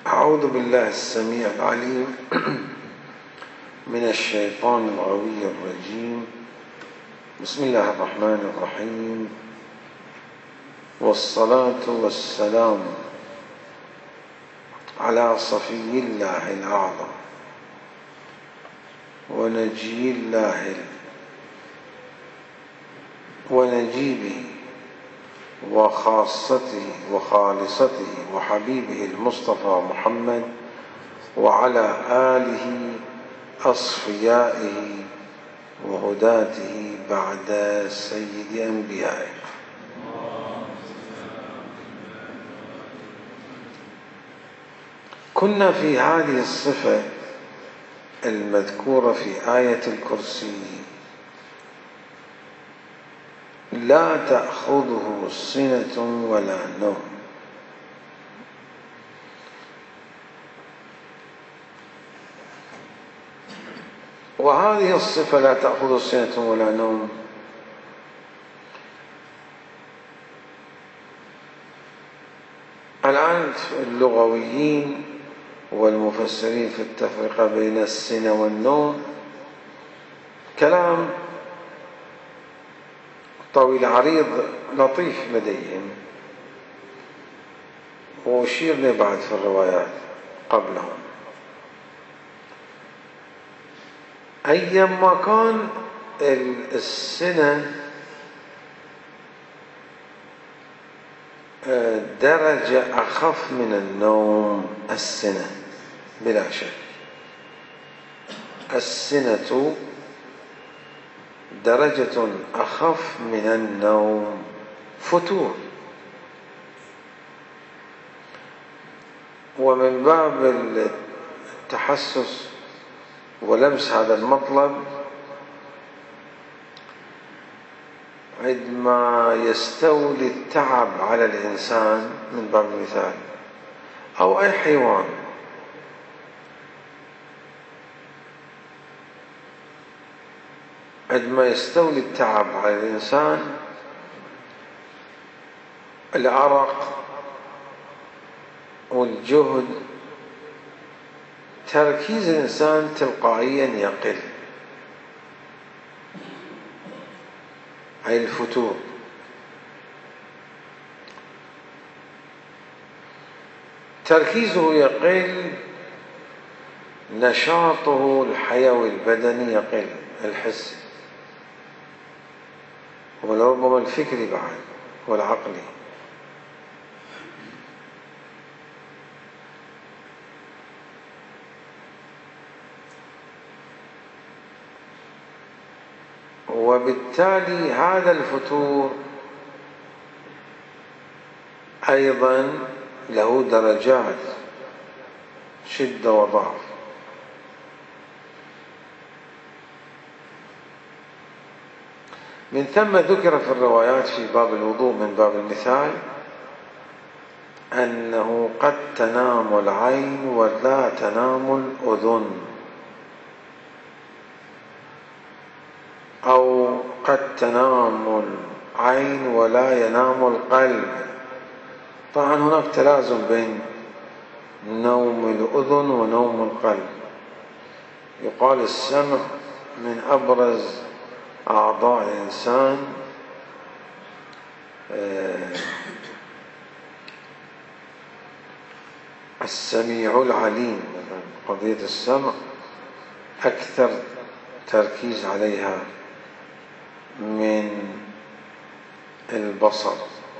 أعوذ بالله السميع العليم من الشيطان الغوي الرجيم. بسم الله الرحمن الرحيم، والصلاة والسلام على صفي الله الأعظم ونجي الله ونجيبه وخاصته وخالصته وحبيبه المصطفى محمد وعلى آله أصفيائه وهداته بعد سيد أنبيائه. كنا في هذه الصفة المذكورة في آية الكرسي: لا تأخذه سنة ولا نوم. وهذه الصفة لا تأخذ سنة ولا نوم الآن اللغويين والمفسرين في التفرقة بين السنة والنوم كلام طويل عريض لطيف لديهم، وأشير له بعد في الروايات قبلهم. أيما كان السنة درجة أخف من النوم، السنة بلا شك، السنة درجة أخف من النوم، فتور. ومن باب التحسس ولمس هذا المطلب، عندما يستولي التعب على الإنسان من باب المثال أو أي حيوان، عندما يستولي التعب على الإنسان، العرق والجهد، تركيز الإنسان تلقائيا يقل، أي الفتور. تركيزه يقل، نشاطه الحيوي البدني يقل، الحسي ولربما الفكري بعد والعقلي. وبالتالي هذا الفتور أيضا له درجات شدة وضعف. من ثم ذكر في الروايات في باب الوضوء من باب المثال أنه قد تنام العين ولا تنام الأذن، أو قد تنام العين ولا ينام القلب. طبعا هناك تلازم بين نوم الأذن ونوم القلب. يقال السمع من أبرز أعضاء الإنسان، السميع العليم. قضية السمع أكثر تركيز عليها من البصر.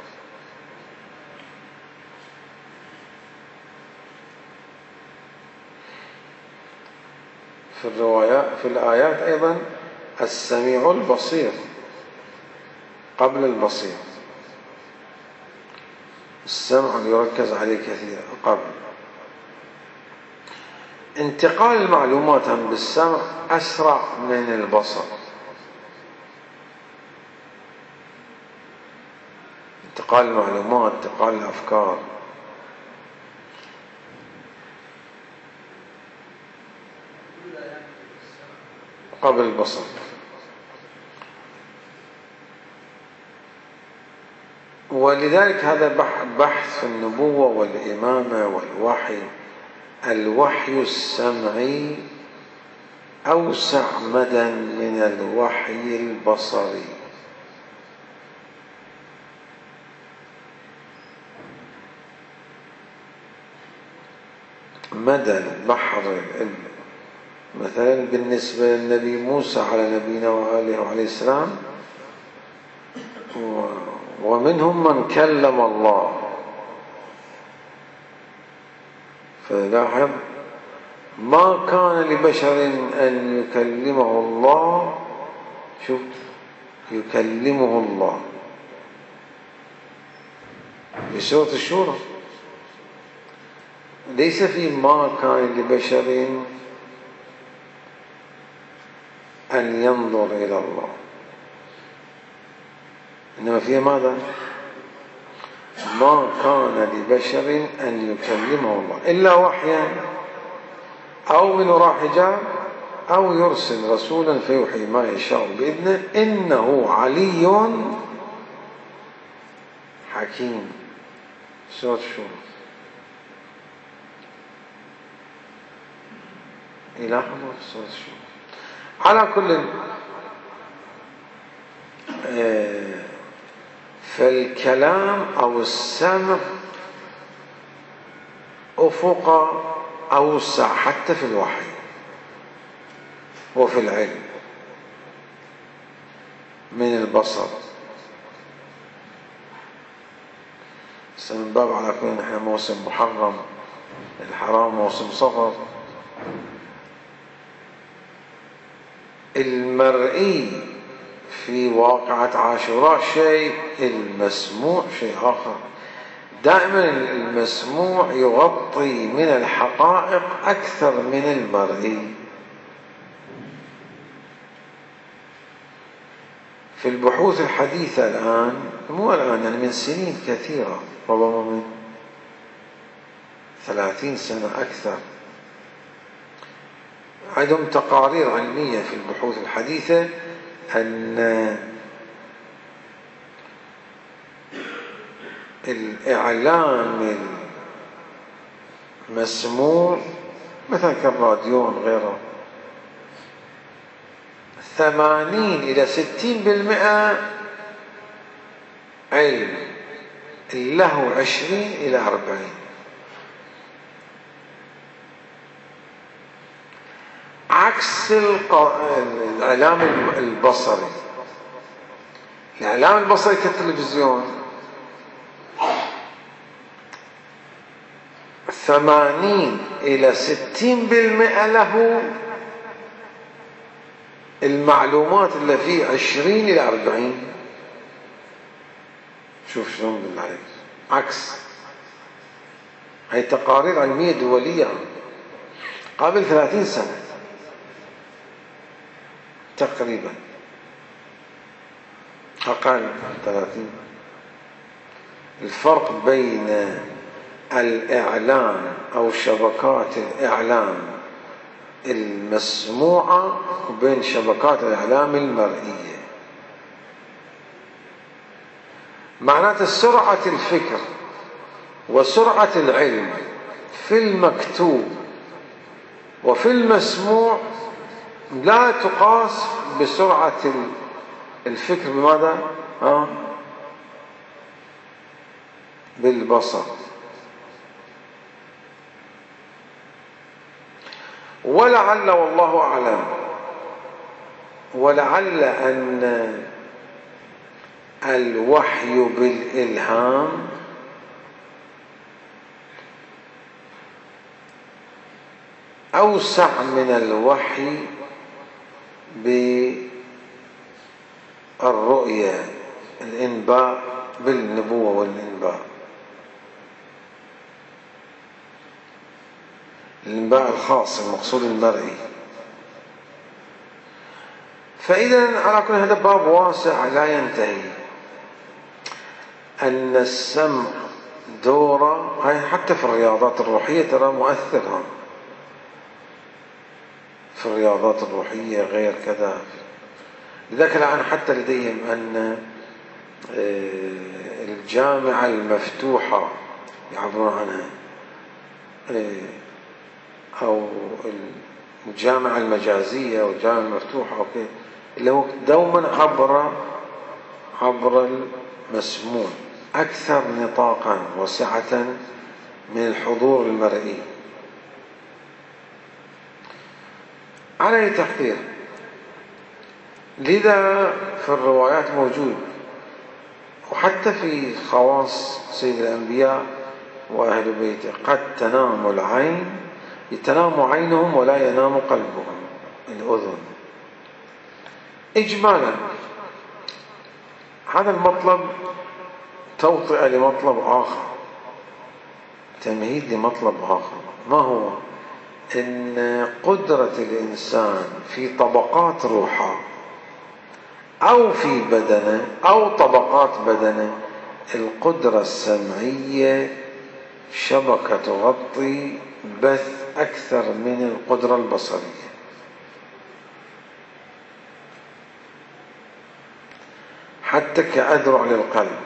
في الروايات في الآيات أيضا السميع البصير قبل البصير، السمع يركز عليه كثيرا قبل. انتقال المعلومات بالسمع أسرع من البصر. انتقال المعلومات، انتقال الأفكار. قبل البصر. ولذلك هذا بحث في النبوة والإمامة والوحي الوحي السمعي أوسع مدى من الوحي البصري. مدى البحر مثلا بالنسبة للنبي موسى على نبينا وآله عليه السلام، ومنهم من كلم الله. فلاحظ ما كان لبشر أن يكلمه الله، شوف، يكلمه الله بسورة الشورى. ليس في ما كان لبشر أن ينظر إلى الله، إنما فيها ماذا؟ ما كان لبشر أن يكلمه الله إلا وحيا أو من وراء حجاب أو يرسل رسولا فيوحي ما يشاء بإذنه إنه علي حكيم. سورة الشورى. إلى حضر سورة الشورى. على كل فالكلام أو السمع أفق أوسع حتى في الوحي وفي العلم من البصر. من باب على كل نحن موسم محرم، الحرام موسم صفر. المرئي في واقعة عاشوراء شيء، المسموع شيء آخر. دائما المسموع يغطي من الحقائق أكثر من المرئي. في البحوث الحديثة الآن، مو الآن يعني من سنين كثيرة، ربما من 30 سنة أكثر، عندهم تقارير علمية في البحوث الحديثة أن الإعلام المسموع مثلا كالراديو وغيره 80 إلى 60% علم، له 20 إلى 40. عكس الإعلام البصري. الإعلام البصري كالتلفزيون 80 إلى 60% له المعلومات اللي فيه 20 إلى 40. شوف شلون بالله عليك. عكس. هي تقارير علمية دولية قبل 30 سنة تقريبا، أقل من 30. الفرق بين الإعلام أو شبكات الإعلام المسموعة وبين شبكات الإعلام المرئية. معناته سرعة الفكر وسرعة العلم في المكتوب وفي المسموع لا تقاس بسرعة الفكر بماذا؟ بالبصر. ولعل والله أعلم، ولعل أن الوحي بالإلهام أوسع من الوحي بالرؤية، الإنباء بالنبوة والإنباء، الإنباء الخاص المقصود المرئي. فإذا على كل هذا باب واسع لا ينتهي. أن السمع دوره، هاي حتى في الرياضات الروحية ترى مؤثرة، في الرياضات الروحية غير كذا. لذلك الآن حتى لديهم أن الجامعة المفتوحة يعبرون عنها أو الجامعة المجازية أو الجامعة المفتوحة أو كده، اللي هو دوما عبر المسموع أكثر نطاقا وسعة من الحضور المرئي. على تقدير، لذا في الروايات موجود، وحتى في خواص سيد الأنبياء وأهل بيته، قد تنام عينهم ولا ينام قلبهم، الأذن. إجمالا هذا المطلب توطئة لمطلب آخر، تمهيد لمطلب آخر، ما هو؟ إن قدرة الإنسان في طبقات روحه أو في بدنه أو طبقات بدنه، القدرة السمعية شبكة تغطي بث أكثر من القدرة البصرية. حتى كأذرع للقلب.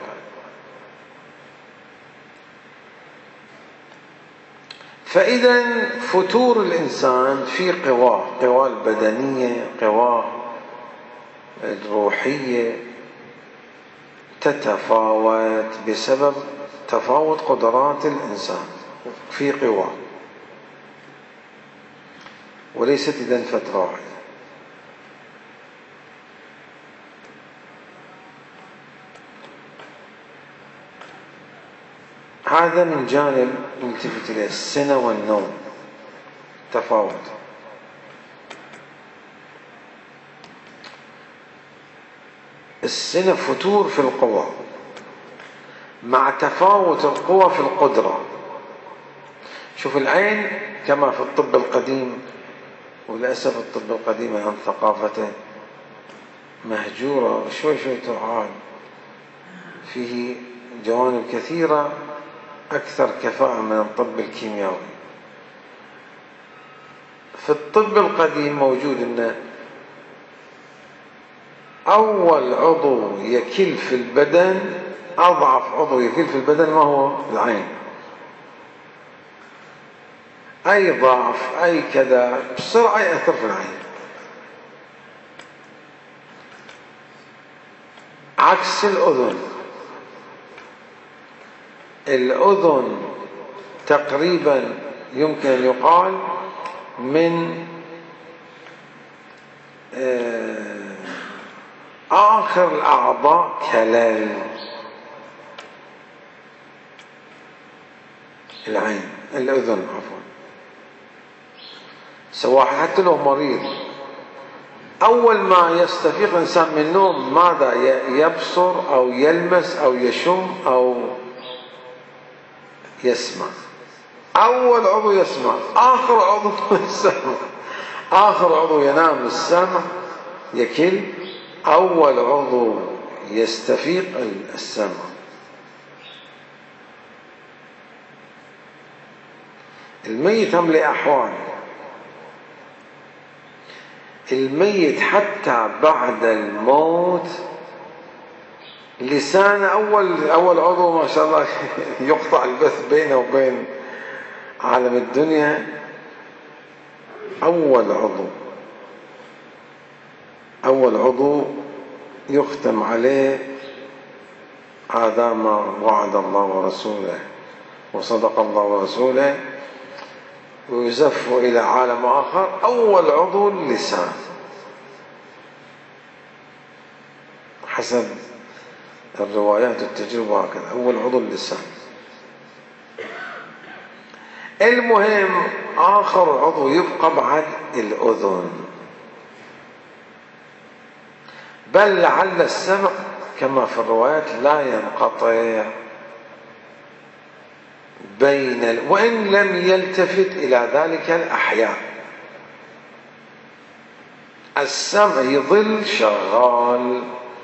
فإذا فتور الإنسان في قواه البدنية، قواه الروحية، تتفاوت بسبب تفاوت قدرات الإنسان في قواه، وليست إذن فترة واحدة. هذا من جانب نلتفت إليه. السنة والنوم تفاوت. السنة فتور في القوى مع تفاوت القوى في القدرة. شوف العين كما في الطب القديم، وللأسف الطب القديم عن ثقافته مهجورة، شوي تعاد، فيه جوانب كثيرة أكثر كفاءة من الطب الكيميائي. في الطب القديم موجود أن أول عضو يكل في البدن، أضعف عضو يكل في البدن ما هو؟ العين. أي ضعف أي كذا بسرعة يأثر في العين، عكس الأذن. الأذن تقريبا يمكن أن يقال من آخر الأعضاء كلال العين، الأذن عفوا. سواء حتى لو مريض، أول ما يستفيق الإنسان من النوم ماذا؟ يبصر أو يلمس أو يشم أو يسمع. أول عضو يسمع، آخر عضو السمع. آخر عضو ينام السمع يكل، أول عضو يستفيق السمع. الميت هم لأحوال. الميت حتى بعد الموت لسان أول عضو ما شاء الله يقطع البث بينه وبين عالم الدنيا. أول عضو يختم عليه هذا ما وعد الله ورسوله وصدق الله ورسوله، ويزف إلى عالم آخر. أول عضو اللسان حسب الروايات والتجربة هكذا، أول عضو اللسان. المهم آخر عضو يبقى بعد الأذن، بل لعل السمع كما في الروايات لا ينقطع وإن لم يلتفت إلى ذلك الأحياء، السمع يظل شغال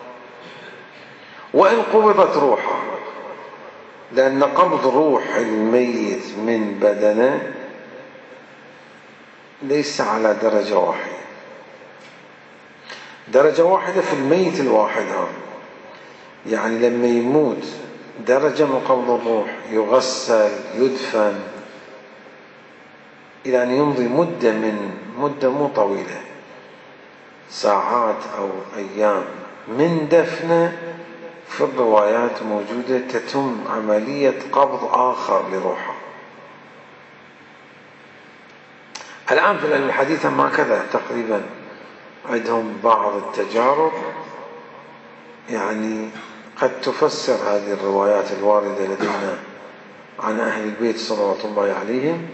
وإن قبضت روحه، لأن قبض روح الميت من بدنه ليس على درجة واحدة. درجة واحدة في الميت الواحد هذا، يعني لما يموت درجة من قبض الروح، يغسل يدفن إلى أن يمضي مدة مو طويلة، ساعات أو أيام من دفنه، في الروايات موجودة تتم عملية قبض آخر لروحه. الآن في الحديث ما كذا تقريبا، عندهم بعض التجارب يعني قد تفسر هذه الروايات الواردة لدينا عن أهل البيت صلوات الله عليهم،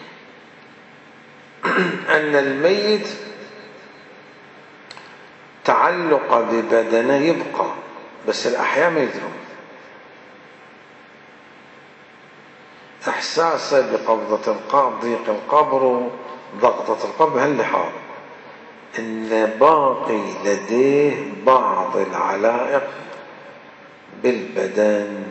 أن الميت تعلق ببدنه يبقى، بس الأحياء ما يدرون. إحساسه بقبضة القبر، ضيق القبر، ضغطة القبر، هاللحاظ إن باقي لديه بعض العلائق بالبدن.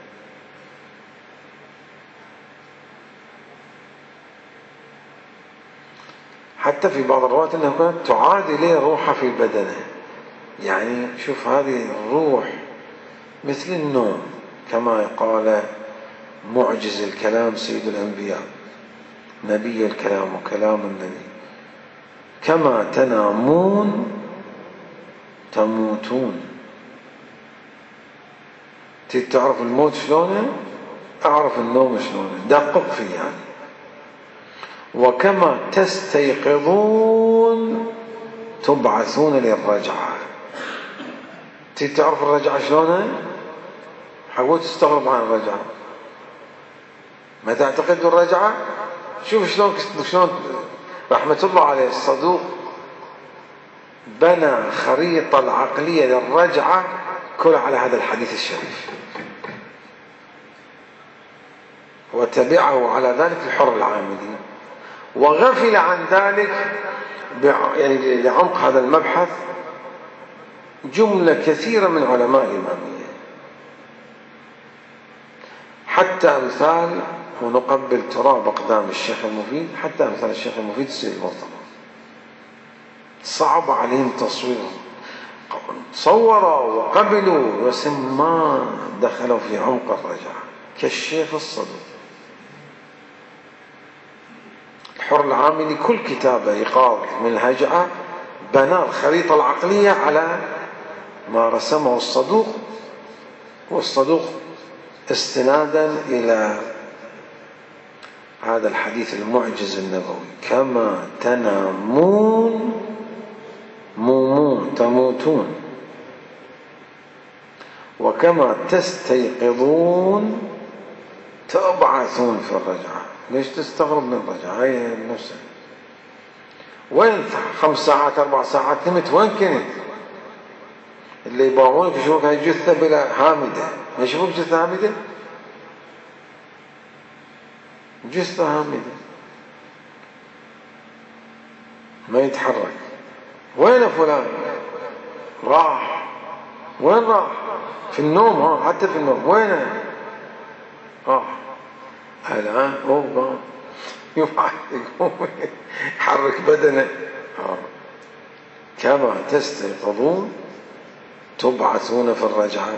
حتى في بعض الروايات أنها كانت تعاد إليه روحه في بدنه. يعني شوف هذه الروح مثل النوم، كما قال معجز الكلام سيد الأنبياء نبي الكلام وكلام النبي: كما تنامون تموتون. تعرف الموت شلونه؟ أعرف النوم شلونه، دقق فيه يعني. وكما تستيقظون تبعثون للرجعة. تعرف الرجعة شلونه؟ حاول تستغرب عن الرجعة، ما تعتقد الرجعة؟ شوف شلون رحمة الله عليه الصدوق بنى خريطة العقلية للرجعة كلها على هذا الحديث الشريف، وتبعه على ذلك الحر العاملي، وغفل عن ذلك يعني لعمق هذا المبحث جملة كثيرة من علماء الإمامية، حتى أمثال، ونقبل تراب أقدام الشيخ المفيد، حتى أمثال الشيخ المفيد السيد المرتضى صعب عليهم تصويرهم، صوروا وقبلوا بس ما دخلوا في عمق الرجعة كالشيخ الصدوق الحر العاملي. كل كتابه إيقاظ من الهجعة بنى الخريطة العقلية على ما رسمه الصدوق، والصدوق استنادا إلى هذا الحديث المعجز النبوي: كما تنامون تموتون، وكما تستيقظون تبعثون في الرجعة. ليش تستغرب من الرجعة؟ هي نفسها. وين 5 ساعات 4 ساعات نمت؟ وين كنت؟ اللي يباوعونك يشوفك هاي جثة بلا هامدة، ما يشوفوك جثة هامدة؟ جثة هامدة ما يتحرك. وين فلان؟ راح. وين راح؟ في النوم، حتى في النوم. وين راح؟ الآن هو يقوم يحرك بدنه. كما تستيقظون تبعثون في الرجعة.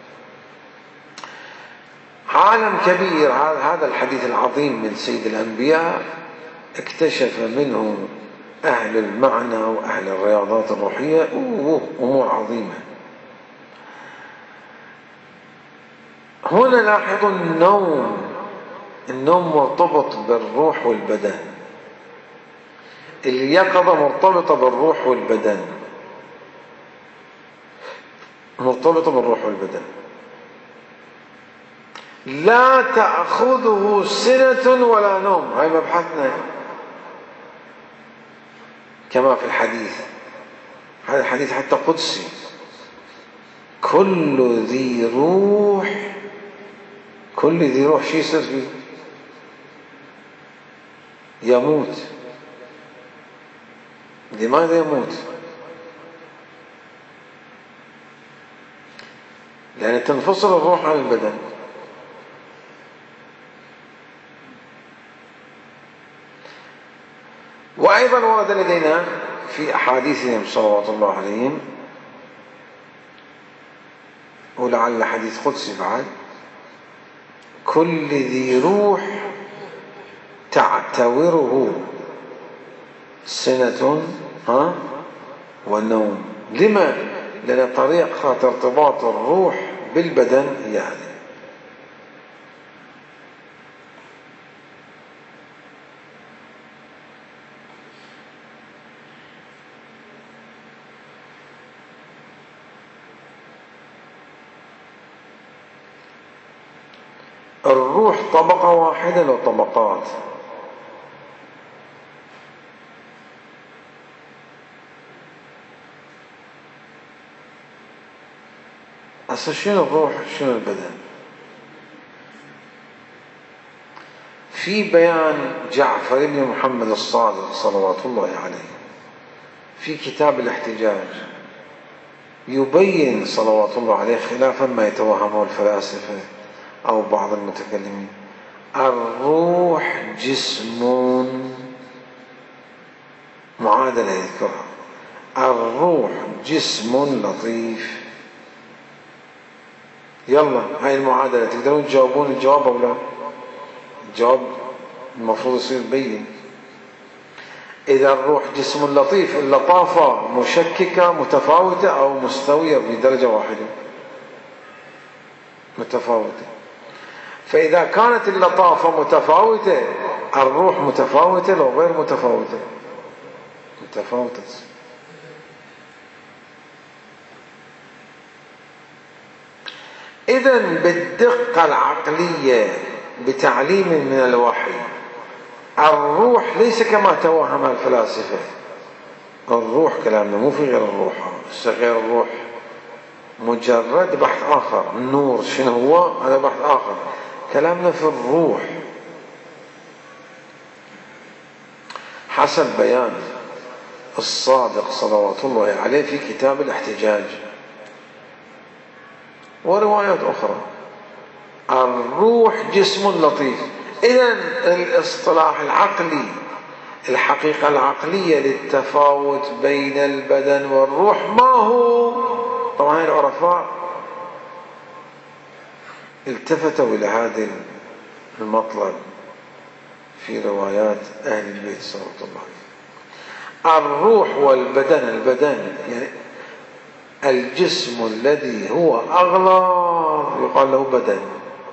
عالم كبير هذا الحديث العظيم من سيد الأنبياء، اكتشف منه أهل المعنى وأهل الرياضات الروحية أمور عظيمة. هنا لاحظوا النوم مرتبط بالروح والبدن، اليقظة مرتبطة بالروح والبدن، مرتبطة بالروح والبدن. لا تأخذه سنة ولا نوم، هاي مبحثنا كما في الحديث. هذا الحديث حتى قدسي: كل ذي روح شو يصير فيه؟ يموت. لماذا يموت؟ لأن تنفصل الروح عن البدن. وأيضا ورد لدينا في أحاديثهم صلوات الله عليهم، ولعل حديث قدسي بعد: كل ذي روح تعتوره سنة ونوم. لما؟ لأن طريقة ارتباط الروح بالبدن يعني. الروح طبقة واحدة لو طبقات؟ أصل شنو الروح شنو البدن؟ في بيان جعفر بن محمد الصادق صلوات الله عليه في كتاب الاحتجاج يبين صلوات الله عليه خلافا ما يتوهمه الفلاسفة أو بعض المتكلمين. الروح جسم، معادلة يذكرها، الروح جسم لطيف. يلا هاي المعادلة تقدرون تجاوبون الجواب أو لا؟ الجواب المفروض يصير بين. إذا الروح جسم لطيف، اللطافة مشككة متفاوتة أو مستوية بدرجة واحدة؟ متفاوتة. فإذا كانت اللطافة متفاوتة الروح متفاوتة لو غير متفاوتة؟ متفاوتة. إذن بالدقة العقلية بتعليم من الوحي الروح ليس كما توهم الفلاسفة. الروح كلامنا مو في غير الروح، غير الروح مجرد بحث آخر. النور شنو هو؟ هذا بحث آخر. كلامنا في الروح حسب بيان الصادق صلوات الله عليه في كتاب الاحتجاج وروايات أخرى. الروح جسم لطيف. إذن الاصطلاح العقلي، الحقيقة العقلية للتفاوت بين البدن والروح ما هو؟ طبعا العرفاء التفتوا إلى هذا المطلب في روايات أهل البيت صلى الله عليه وسلم. الروح والبدن، البدن يعني الجسم الذي هو أغلى يقال له بدن،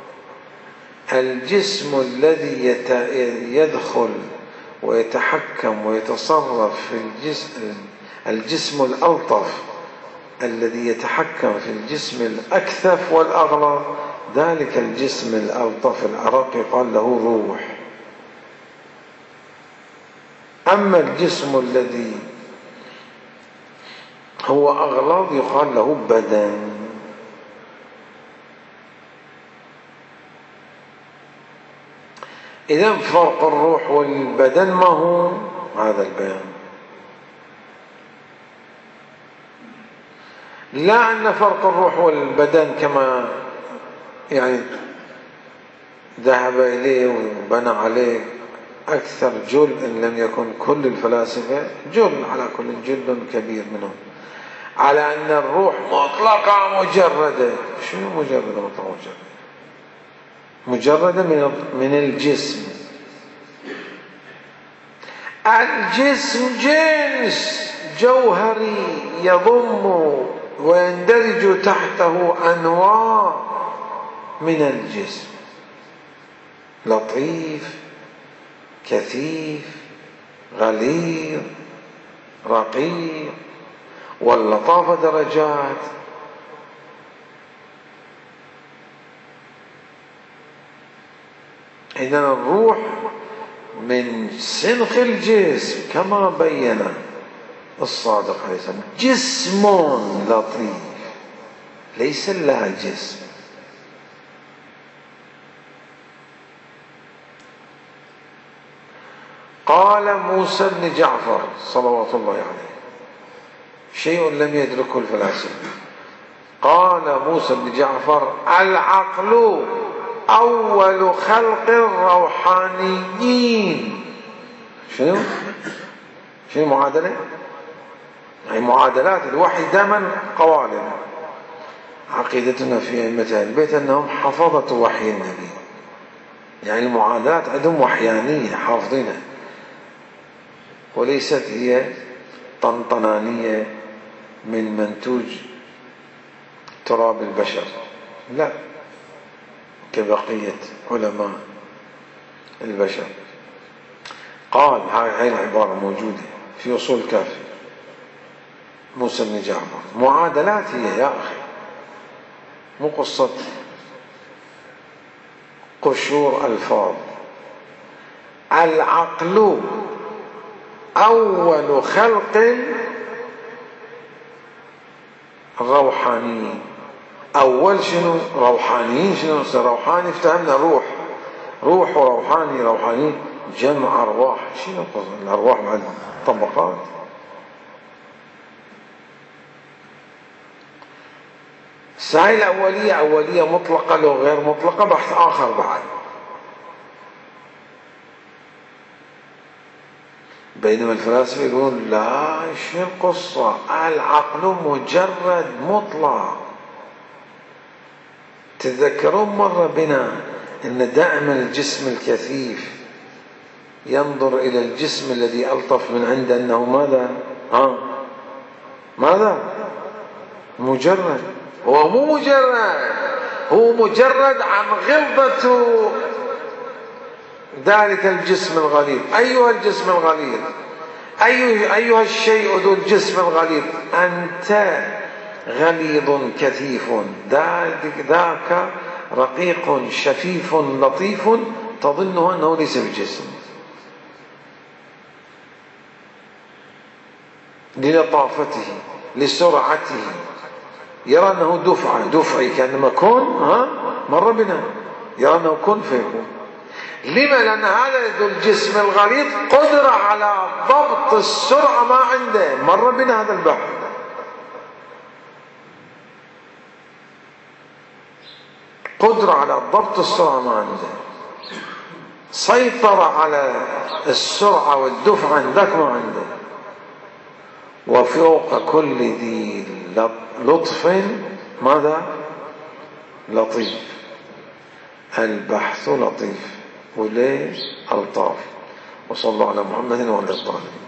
الجسم الذي يدخل ويتحكم ويتصرف في الجسم الألطف الذي يتحكم في الجسم الأكثف والأغلى، ذلك الجسم الألطف الأرق يقال له روح. أما الجسم الذي هو أغلظ يقال له بدن. إذن فرق الروح والبدن ما هو؟ هذا البيان. لا أن فرق الروح والبدن كما يعني ذهب إليه وبنى عليه أكثر جل إن لم يكن كل الفلاسفة، جل على كل جل كبير منهم، على أن الروح مطلقة مجردة. شنو مجردة مطلقة مجردة؟ من الجسم. الجسم جنس جوهري يضم ويندرج تحته أنواع من الجسم، لطيف كثيف غليظ رقيق، واللطافة درجات. إذن الروح من سنخ الجسم كما بين الصادق عليه السلام، جسم لطيف ليس لها جسم. قال موسى بن جعفر صلوات الله عليه شيء لم يدركه الفلاسفة. قال موسى بن جعفر: العقل أول خلق الروحانيين. شنو معادلة؟ هي معادلات الوحي دائما قوالب. عقيدتنا في أئمة أهل البيت أنهم حفظة وحي النبي يعني المعادلات عندهم وحيانية حافظينها، وليست هي طنطنانية من منتوج تراب البشر، لا، كبقية علماء البشر. قال هاي العبارة موجودة في أصول الكافي موسى بن جعفر. معادلات هي يا أخي، مو قصة قشور ألفاظ. العقل أول خلق روحاني. أول شنو؟ روحانيين. شنو روحاني؟ افتهمنا روح، روح وروحاني، روحاني جمع أرواح. شنو الأرواح مع الطبقات؟ هاي الأولية أولية مطلقة لو غير مطلقة بحث آخر بعد. بينما الفلاسفة يقولون لا، شو القصة؟ العقل مجرد مطلق. تتذكرون مرة بنا أن دائما الجسم الكثيف ينظر إلى الجسم الذي ألطف من عنده أنه ماذا؟ ماذا؟ مجرد. هو مو مجرد، هو مجرد عن غلظة ذلك الجسم الغليظ. أيها الجسم الغليظ، أيها الشيء ذو الجسم الغليظ، أنت غليظ كثيف، ذاك رقيق شفيف لطيف تظنه أنه ليس بجسم، للطافته لسرعته، يرى أنه دفعي كأنما كن مر بنا، يرى أنه كن فيكون. لما؟ لأن هذا ذو الجسم الغليظ قدرة على ضبط السرعة ما عنده. مر بنا هذا البحث. قدرة على ضبط السرعة ما عنده، سيطرة على السرعة والدفع عندك ما عنده. وفوق كل ذي لطف ماذا؟ لطيف. البحث لطيف وليه ألطاف. وصلى الله على محمد وعلى آله.